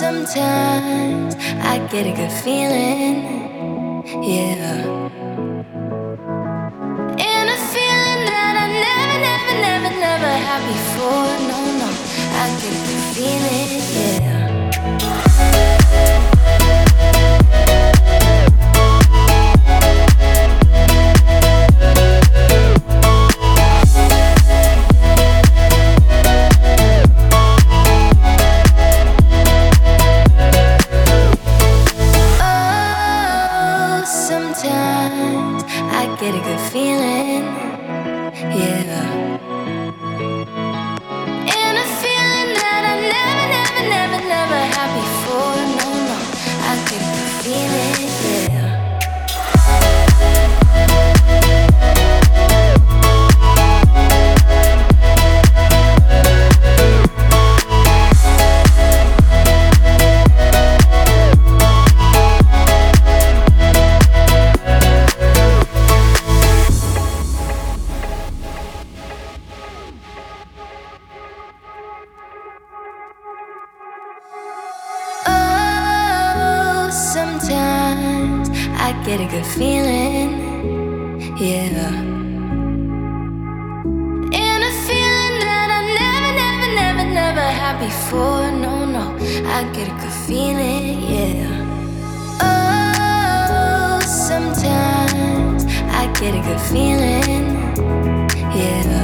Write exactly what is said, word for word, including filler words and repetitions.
Sometimes I get a good feeling, yeah. And a feeling that I never, never, never, never had before. No, no, I get a good feeling, yeah. Sometimes I get a good feeling, yeah. And a feeling that I never, never, never, never had before. No, no, I get a good feeling, yeah. Sometimes I get a good feeling, yeah. And a feeling that I never, never, never, never had before. No, no, I get a good feeling, yeah. Oh, sometimes I get a good feeling, yeah.